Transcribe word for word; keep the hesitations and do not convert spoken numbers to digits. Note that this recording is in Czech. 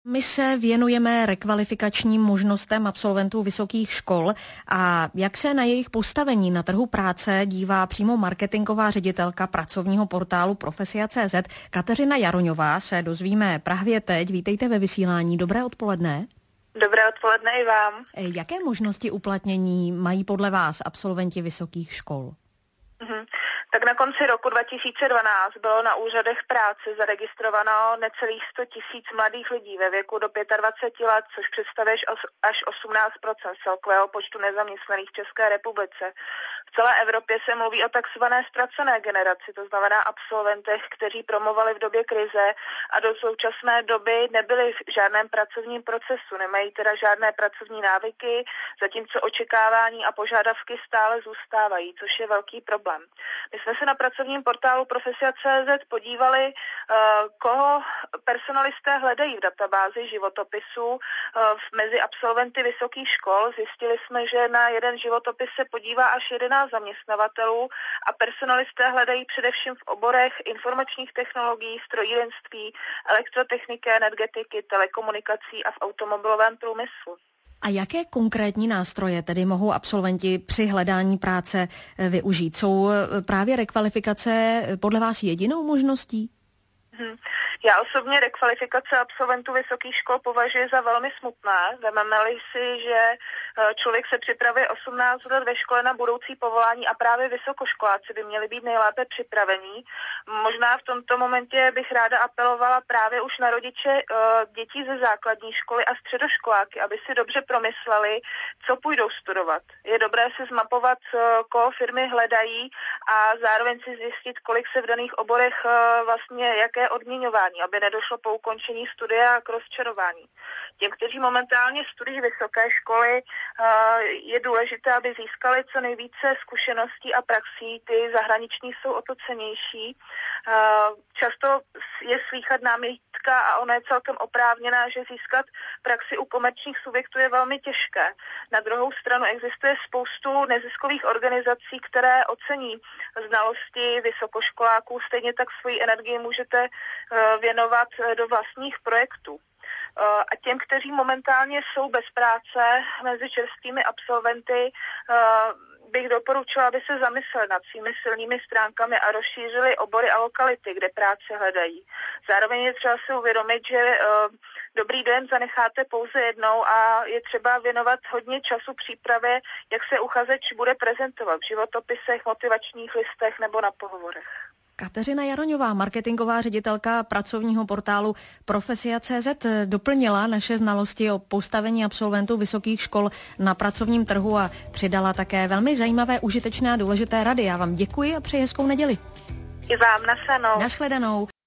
My se věnujeme rekvalifikačním možnostem absolventů vysokých škol a jak se na jejich postavení na trhu práce dívá přímo marketingová ředitelka pracovního portálu Profesia tečka cé zet Kateřina Jaroňová, se dozvíme právě teď. Vítejte ve vysílání. Dobré odpoledne. Dobré odpoledne i vám. Jaké možnosti uplatnění mají podle vás absolventi vysokých škol? Mhm. Tak na konci roku dva tisíce dvanáct bylo na úřadech práce zaregistrováno necelých sto tisíc mladých lidí ve věku do dvaceti pěti let, což představuje až osmnáct procent celkového počtu nezaměstnaných v České republice. V celé Evropě se mluví o takzvané ztracené generaci, to znamená absolventech, kteří promovali v době krize a do současné doby nebyli v žádném pracovním procesu, nemají teda žádné pracovní návyky, zatímco očekávání a požadavky stále zůstávají, což je velký problém. My jsme se na pracovním portálu Profesia tečka cé zet podívali, koho personalisté hledají v databázi životopisů mezi absolventy vysokých škol. Zjistili jsme, že na jeden životopis se podívá až jedenáct zaměstnavatelů a personalisté hledají především v oborech informačních technologií, strojírenství, elektrotechniky, energetiky, telekomunikací a v automobilovém průmyslu. A jaké konkrétní nástroje tedy mohou absolventi při hledání práce využít? Jsou právě rekvalifikace podle vás jedinou možností? Já osobně rekvalifikace absolventů vysokých škol považuji za velmi smutné. Vezmeme-li si, že člověk se připravuje osmnáct let ve škole na budoucí povolání a právě vysokoškoláci by měli být nejlépe připravení. Možná v tomto momentě bych ráda apelovala právě už na rodiče dětí ze základní školy a středoškoláky, aby si dobře promysleli, co půjdou studovat. Je dobré si zmapovat, koho firmy hledají a zároveň si zjistit, kolik se v daných oborech vlastně, jaké odměňování, aby nedošlo po ukončení studia k rozčarování. Těm, kteří momentálně studují vysoké školy, je důležité, aby získali co nejvíce zkušeností a praxí. Ty zahraniční jsou o to cennější. Často je slýchat námitka a ona je celkem oprávněná, že získat praxi u komerčních subjektů je velmi těžké. Na druhou stranu existuje spoustu neziskových organizací, které ocení znalosti vysokoškoláků, stejně tak svoji energii můžete věnovat do vlastních projektů. A těm, kteří momentálně jsou bez práce mezi čerstvými absolventy, bych doporučila, aby se zamysleli nad svými silnými stránkami a rozšířili obory a lokality, kde práce hledají. Zároveň je třeba si uvědomit, že dobrý dojem zanecháte pouze jednou a je třeba věnovat hodně času přípravě, jak se uchazeč bude prezentovat v životopisech, motivačních listech nebo na pohovorech. Kateřina Jaroňová, marketingová ředitelka pracovního portálu Profesia tečka cé zet, doplnila naše znalosti o postavení absolventů vysokých škol na pracovním trhu a přidala také velmi zajímavé, užitečné a důležité rady. Já vám děkuji a přeji hezkou neděli. I vám, nashledanou. Nashledanou.